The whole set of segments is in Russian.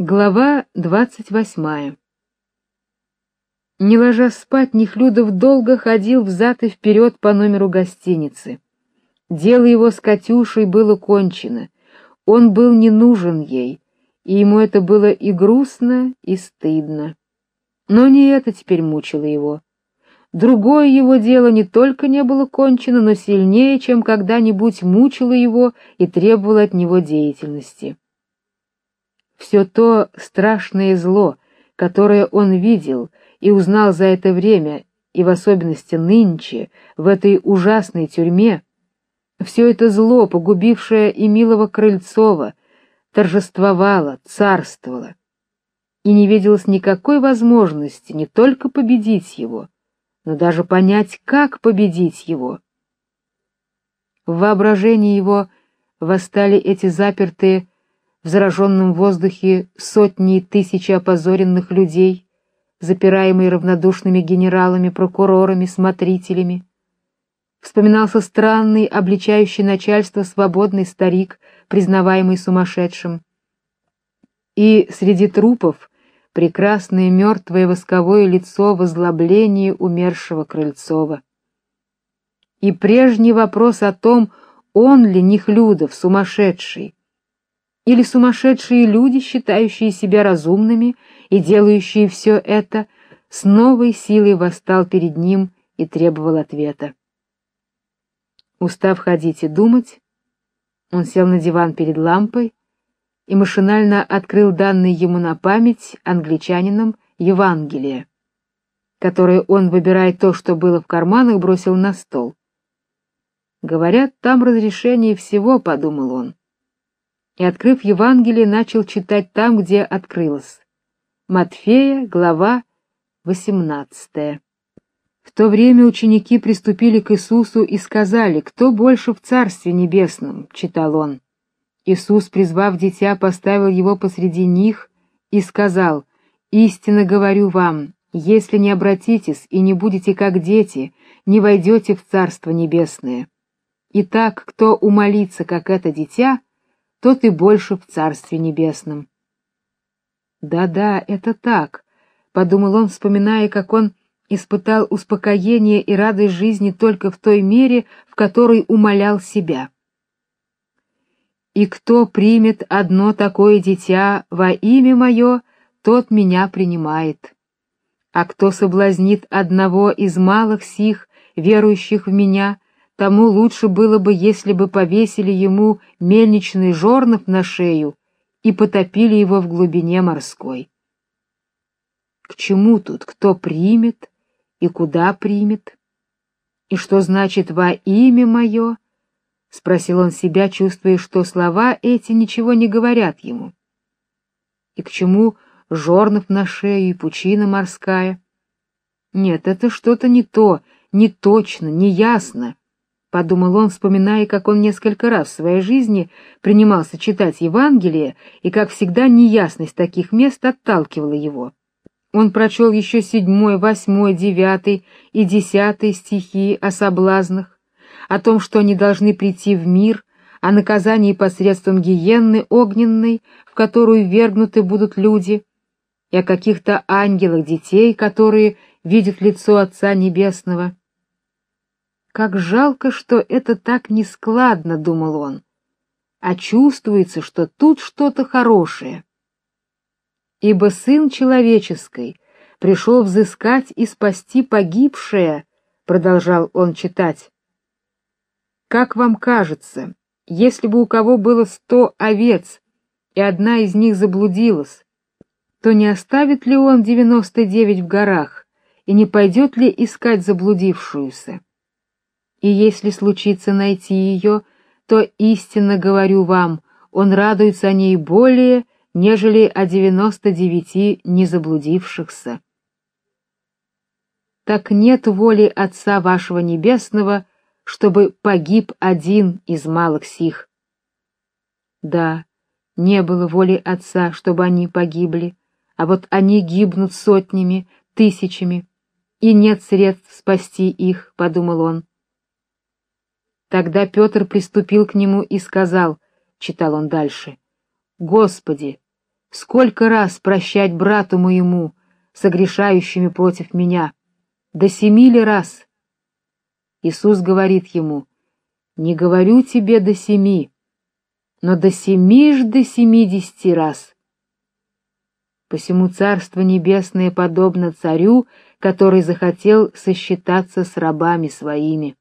Глава 28. Не ложась спать, Нехлюдов долго ходил взад и вперед по номеру гостиницы. Дело его с Катюшей было кончено. Он был не нужен ей, и ему это было и грустно, и стыдно. Но не это теперь мучило его. Другое его дело не только не было кончено, но сильнее, чем когда-нибудь мучило его и требовало от него деятельности. Все то страшное зло, которое он видел и узнал за это время, и в особенности нынче, в этой ужасной тюрьме, все это зло, погубившее и милого Крыльцова, торжествовало, царствовало, и не виделось никакой возможности не только победить его, но даже понять, как победить его. В воображении его восстали эти запертые в зараженном воздухе сотни и тысячи опозоренных людей, запираемые равнодушными генералами, прокурорами, смотрителями. Вспоминался странный, обличающий начальство свободный старик, признаваемый сумасшедшим. И среди трупов прекрасное мертвое восковое лицо в озлоблении умершего Крыльцова. И прежний вопрос о том, он ли Нехлюдов сумасшедший, или сумасшедшие люди, считающие себя разумными и делающие все это, с новой силой восстал перед ним и требовал ответа. Устав ходить и думать, он сел на диван перед лампой и машинально открыл данное ему на память англичанином Евангелие, которое он, выбирая то, что было в карманах, бросил на стол. «Говорят, там разрешение всего», — подумал он. И, открыв Евангелие, начал читать там, где открылось. Матфея, глава 18. В то время ученики приступили к Иисусу и сказали: «Кто больше в Царстве Небесном?» — читал он. Иисус, призвав дитя, поставил его посреди них и сказал: «Истинно говорю вам, если не обратитесь и не будете как дети, не войдете в Царство Небесное. Итак, кто умолится, как это дитя, тот и больше в Царстве Небесном». «Да-да, это так», — подумал он, вспоминая, как он испытал успокоение и радость жизни только в той мере, в которой умолял себя. «И кто примет одно такое дитя во имя мое, тот меня принимает. А кто соблазнит одного из малых сих, верующих в меня, тому лучше было бы, если бы повесили ему мельничный жорнов на шею и потопили его в глубине морской». К чему тут кто примет и куда примет? И что значит «во имя мое»? — спросил он себя, чувствуя, что слова эти ничего не говорят ему. И к чему жорнов на шею и пучина морская? Нет, это что-то не то, не точно, не ясно. Подумал он, вспоминая, как он несколько раз в своей жизни принимался читать Евангелие, и как всегда неясность таких мест отталкивала его. Он прочел еще 7, 8, 9 и 10 стихи о соблазнах, о том, что они должны прийти в мир, о наказании посредством гиенны огненной, в которую ввергнуты будут люди, и о каких-то ангелах детей, которые видят лицо Отца Небесного. Как жалко, что это так нескладно, думал он, а чувствуется, что тут что-то хорошее. Ибо Сын Человеческий пришел взыскать и спасти погибшее, продолжал он читать. Как вам кажется, если бы у кого было 100 овец, и одна из них заблудилась, то не оставит ли он 99 в горах, и не пойдет ли искать заблудившуюся? И если случится найти ее, то истинно говорю вам, он радуется о ней более, нежели о 99 незаблудившихся. Так нет воли Отца вашего Небесного, чтобы погиб один из малых сих. Да, не было воли Отца, чтобы они погибли, а вот они гибнут сотнями, тысячами, и нет средств спасти их, — подумал он. Тогда Петр приступил к нему и сказал, — читал он дальше, — «Господи, Сколько раз прощать брату моему, согрешающими против меня? До 7 ли раз? Иисус говорит ему: не говорю тебе до 7, но до 70 раз. Посему Царство Небесное подобно царю, который захотел сосчитаться с рабами своими.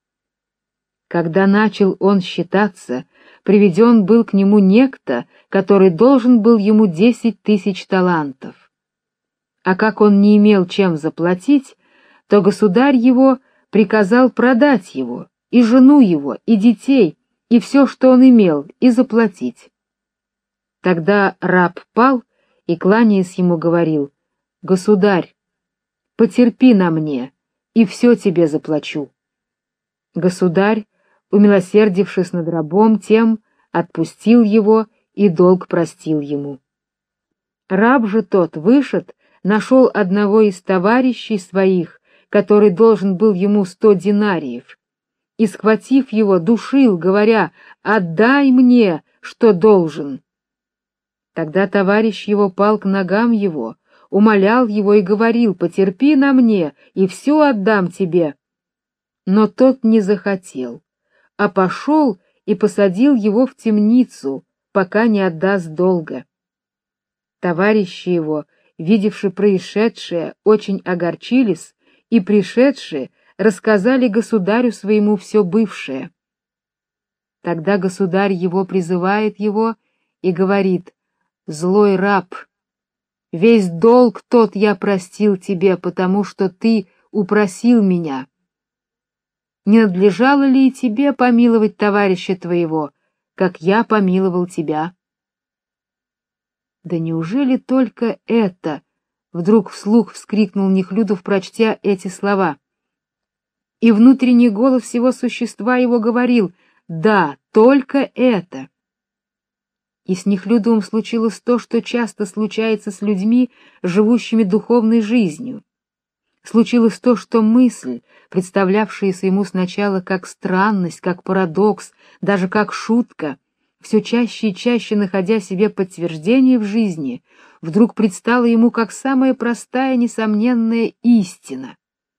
Когда начал он считаться, приведен был к нему некто, который должен был ему 10 000 талантов. А как он не имел чем заплатить, то государь его приказал продать его, и жену его, и детей, и все, что он имел, и заплатить. Тогда раб пал и, кланяясь ему, говорил: «Государь, потерпи на мне, и все тебе заплачу». Государь, умилосердившись над рабом тем, отпустил его и долг простил ему. Раб же тот, вышед, нашел одного из товарищей своих, который должен был ему 100 динариев, и, схватив его, душил, говоря: «Отдай мне, что должен». Тогда товарищ его пал к ногам его, умолял его и говорил: «Потерпи на мне, и все отдам тебе». Но тот не захотел, а пошел и посадил его в темницу, пока не отдаст долга. Товарищи его, видевши происшедшее, очень огорчились, и, пришедшие, рассказали государю своему все бывшее. Тогда государь его призывает его и говорит: «Злой раб, весь долг тот я простил тебе, потому что ты упросил меня. Не надлежало ли и тебе помиловать товарища твоего, как я помиловал тебя?» «Да неужели только это?» — вдруг вслух вскрикнул Нехлюдов, прочтя эти слова. И внутренний голос всего существа его говорил: «Да, только это». И с Нехлюдовым случилось то, что часто случается с людьми, живущими духовной жизнью. Случилось то, что мысль, представлявшаяся ему сначала как странность, как парадокс, даже как шутка, все чаще и чаще находя себе подтверждение в жизни, вдруг предстала ему как самая простая, несомненная истина.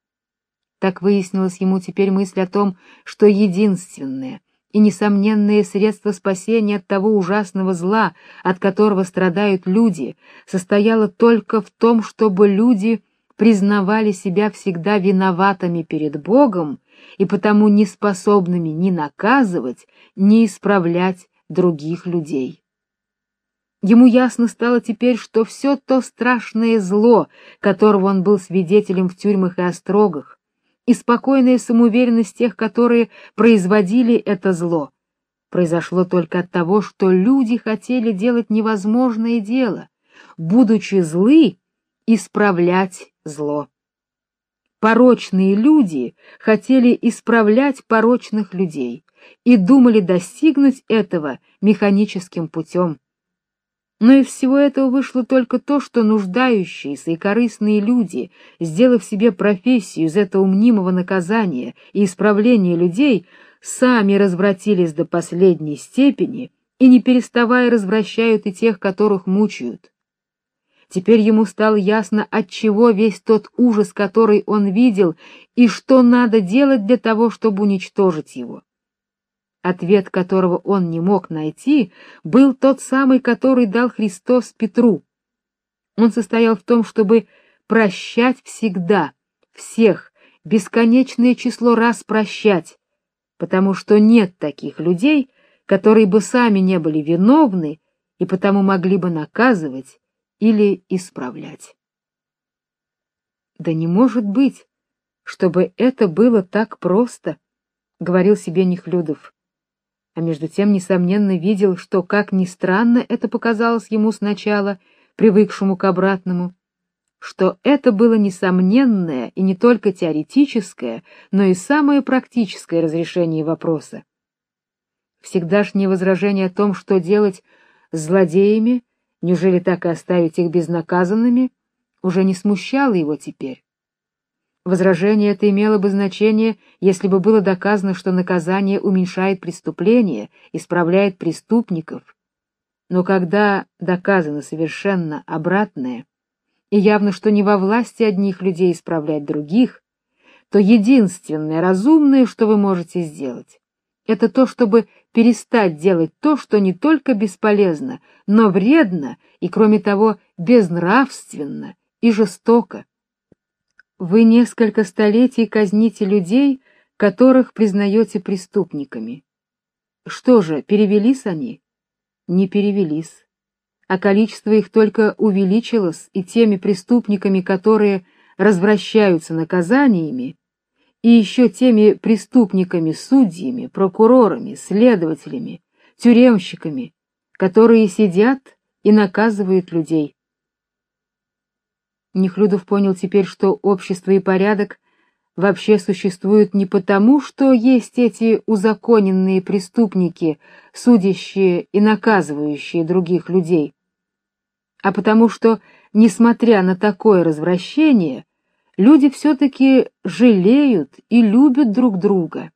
Так выяснилась ему теперь мысль о том, что единственное и несомненное средство спасения от того ужасного зла, от которого страдают люди, состояло только в том, чтобы люди признавали себя всегда виноватыми перед Богом и потому неспособными ни наказывать, ни исправлять других людей. Ему ясно стало теперь, что все то страшное зло, которого он был свидетелем в тюрьмах и острогах, и спокойная самоуверенность тех, которые производили это зло, произошло только от того, что люди хотели делать невозможное дело, будучи злы, исправлять зло. Порочные люди хотели исправлять порочных людей и думали достигнуть этого механическим путем. Но из всего этого вышло только то, что нуждающиеся и корыстные люди, сделав себе профессию из этого мнимого наказания и исправления людей, сами развратились до последней степени и, не переставая, развращают и тех, которых мучают. Теперь ему стало ясно, отчего весь тот ужас, который он видел, и что надо делать для того, чтобы уничтожить его. Ответ, которого он не мог найти, был тот самый, который дал Христос Петру. Он состоял в том, чтобы прощать всегда, всех, бесконечное число раз прощать, потому что нет таких людей, которые бы сами не были виновны и потому могли бы наказывать или исправлять. Да не может быть, чтобы это было так просто, говорил себе Нехлюдов. А между тем, несомненно, видел, что, как ни странно это показалось ему сначала, привыкшему к обратному, что это было несомненное и не только теоретическое, но и самое практическое разрешение вопроса. Всегдашнее возражение о том, что делать с злодеями, неужели так и оставить их безнаказанными, уже не смущало его теперь. Возражение это имело бы значение, если бы было доказано, что наказание уменьшает преступления, исправляет преступников. Но когда доказано совершенно обратное, и явно, что не во власти одних людей исправлять других, то единственное разумное, что вы можете сделать, это то, чтобы перестать делать то, что не только бесполезно, но вредно и, кроме того, безнравственно и жестоко. Вы несколько столетий казните людей, которых признаете преступниками. Что же, перевелись они? Не перевелись, а количество их только увеличилось, и теми преступниками, которые развращаются наказаниями, и еще теми преступниками-судьями, прокурорами, следователями, тюремщиками, которые сидят и наказывают людей. Нехлюдов понял теперь, что общество и порядок вообще существуют не потому, что есть эти узаконенные преступники, судящие и наказывающие других людей, а потому что, несмотря на такое развращение, люди все-таки жалеют и любят друг друга.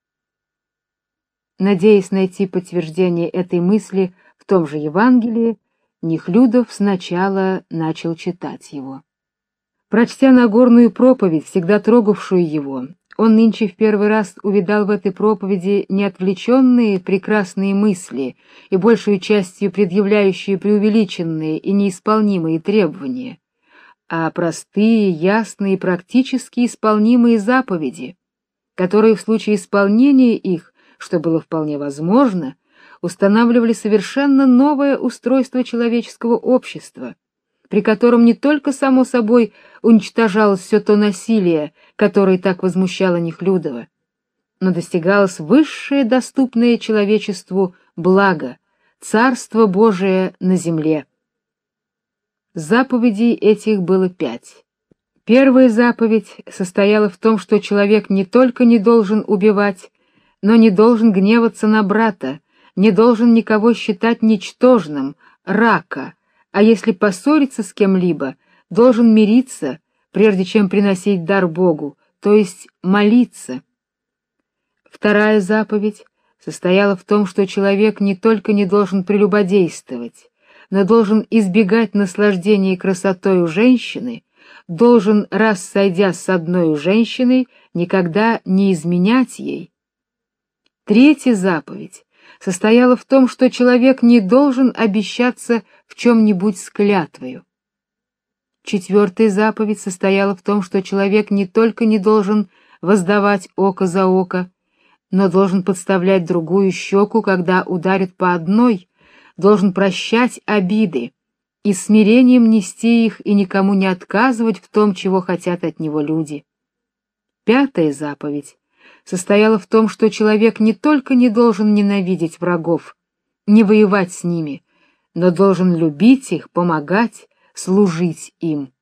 Надеясь найти подтверждение этой мысли в том же Евангелии, Нехлюдов сначала начал читать его. Прочтя Нагорную проповедь, всегда трогавшую его, он нынче в первый раз увидал в этой проповеди не отвлеченные прекрасные мысли и большую частью предъявляющие преувеличенные и неисполнимые требования, а простые, ясные, практически исполнимые заповеди, которые в случае исполнения их, что было вполне возможно, устанавливали совершенно новое устройство человеческого общества, при котором не только само собой уничтожалось все то насилие, которое так возмущало Нехлюдова, но достигалось высшее доступное человечеству благо, Царство Божие на земле. Заповедей этих было 5. Первая заповедь состояла в том, что человек не только не должен убивать, но не должен гневаться на брата, не должен никого считать ничтожным, рака, а если поссориться с кем-либо, должен мириться, прежде чем приносить дар Богу, то есть молиться. Вторая заповедь состояла в том, что человек не только не должен прелюбодействовать, но должен избегать наслаждения красотой у женщины, должен, раз сойдя с одной женщиной, никогда не изменять ей. Третья заповедь состояла в том, что человек не должен обещаться в чем-нибудь с клятвою. Четвертая заповедь состояла в том, что человек не только не должен воздавать око за око, но должен подставлять другую щеку, когда ударит по одной, должен прощать обиды и смирением нести их и никому не отказывать в том, чего хотят от него люди. Пятая заповедь состояла в том, что человек не только не должен ненавидеть врагов, не воевать с ними, но должен любить их, помогать, служить им.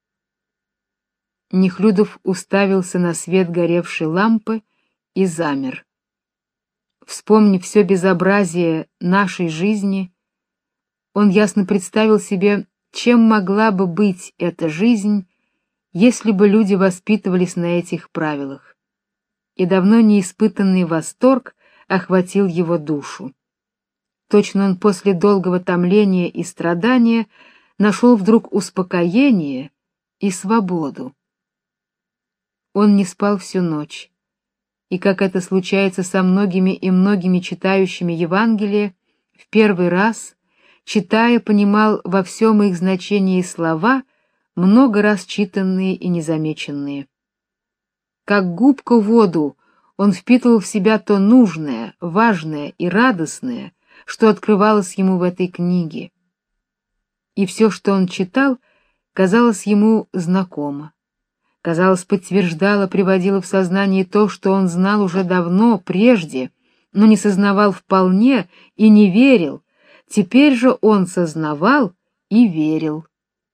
Нехлюдов уставился на свет горевшей лампы и замер. Вспомнив все безобразие нашей жизни, он ясно представил себе, чем могла бы быть эта жизнь, если бы люди воспитывались на этих правилах. И давно неиспытанный восторг охватил его душу. Точно он после долгого томления и страдания нашел вдруг успокоение и свободу. Он не спал всю ночь, и, как это случается со многими и многими читающими Евангелие, в первый раз, читая, понимал во всем их значении слова, много раз читанные и незамеченные. Как губка воду, он впитывал в себя то нужное, важное и радостное, что открывалось ему в этой книге. И все, что он читал, казалось ему знакомо. Казалось, подтверждало, приводило в сознание то, что он знал уже давно, прежде, но не сознавал вполне и не верил. Теперь же он сознавал и верил.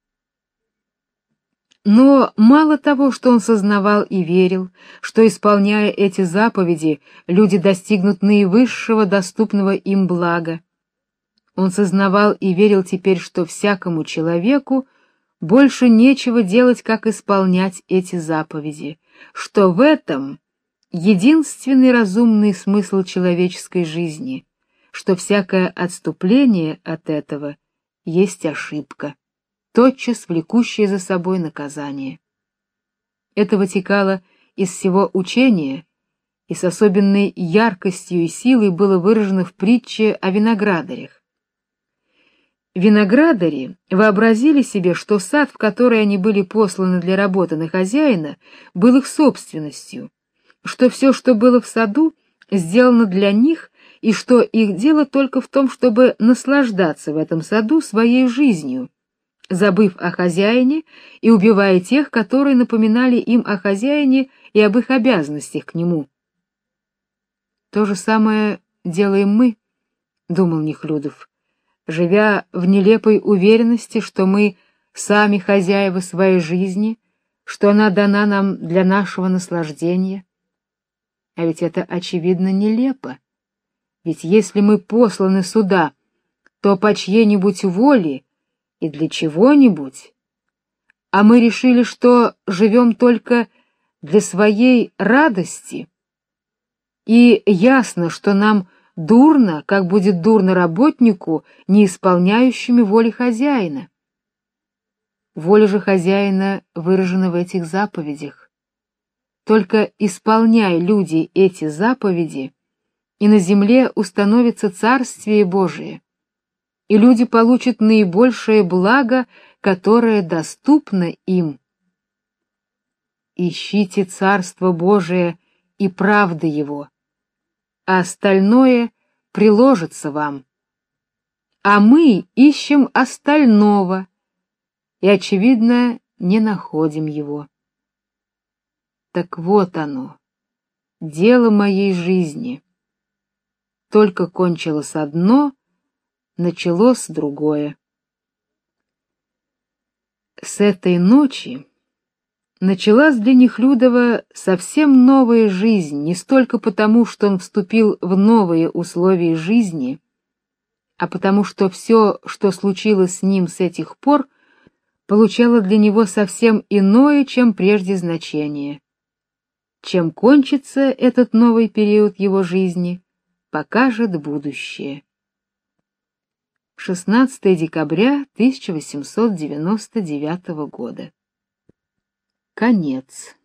Но мало того, что он сознавал и верил, что, исполняя эти заповеди, люди достигнут наивысшего доступного им блага, он сознавал и верил теперь, что всякому человеку больше нечего делать, как исполнять эти заповеди, что в этом единственный разумный смысл человеческой жизни, что всякое отступление от этого есть ошибка, тотчас влекущая за собой наказание. Это вытекало из всего учения и с особенной яркостью и силой было выражено в притче о виноградарях. Виноградари вообразили себе, что сад, в который они были посланы для работы на хозяина, был их собственностью, что все, что было в саду, сделано для них, и что их дело только в том, чтобы наслаждаться в этом саду своей жизнью, забыв о хозяине и убивая тех, которые напоминали им о хозяине и об их обязанностях к нему. То же самое делаем мы, думал Нехлюдов, живя в нелепой уверенности, что мы сами хозяева своей жизни, что она дана нам для нашего наслаждения. А ведь это очевидно нелепо. Ведь если мы посланы сюда, то по чьей-нибудь воле и для чего-нибудь, а мы решили, что живем только для своей радости, и ясно, что нам дурно, как будет дурно работнику, не исполняющему воли хозяина. Воля же хозяина выражена в этих заповедях. Только исполняя люди эти заповеди, и на земле установится Царствие Божие, и люди получат наибольшее благо, которое доступно им. Ищите Царство Божие и правды Его, а остальное приложится вам. А мы ищем остального и, очевидно, не находим его. Так вот оно, дело моей жизни. Только кончилось одно, началось другое. С этой ночи началась для Нехлюдова совсем новая жизнь, не столько потому, что он вступил в новые условия жизни, а потому что все, что случилось с ним с этих пор, получало для него совсем иное, чем прежде значение. Чем кончится этот новый период его жизни, покажет будущее. 16 декабря 1899 года. Конец.